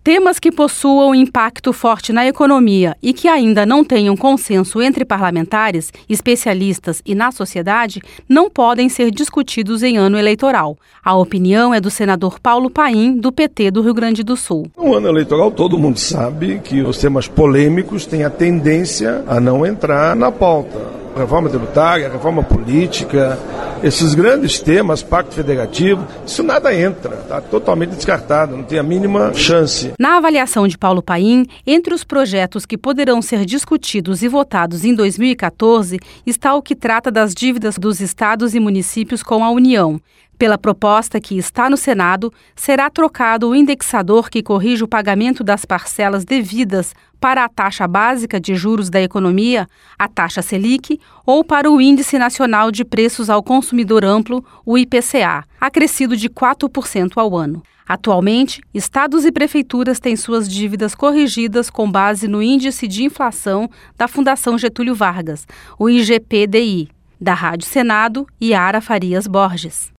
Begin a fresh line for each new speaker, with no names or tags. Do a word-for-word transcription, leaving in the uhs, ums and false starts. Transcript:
Temas que possuam impacto forte na economia e que ainda não tenham consenso entre parlamentares, especialistas e na sociedade não podem ser discutidos em ano eleitoral. A opinião é do senador Paulo Paim, do P T do Rio Grande do Sul.
No ano eleitoral, todo mundo sabe que os temas polêmicos têm a tendência a não entrar na pauta. Reforma tributária, reforma política, esses grandes temas, pacto federativo, isso nada entra, está totalmente descartado, não tem a mínima chance.
Na avaliação de Paulo Paim, entre os projetos que poderão ser discutidos e votados em dois mil e quatorze, está o que trata das dívidas dos estados e municípios com a União. Pela proposta que está no Senado, será trocado o indexador que corrige o pagamento das parcelas devidas para a taxa básica de juros da economia, a taxa Selic, ou para o Índice Nacional de Preços ao Consumidor Amplo, o I P C A, acrescido de quatro por cento ao ano. Atualmente, estados e prefeituras têm suas dívidas corrigidas com base no Índice de Inflação da Fundação Getúlio Vargas, o I G P D I. Da Rádio Senado, Yara Farias Borges.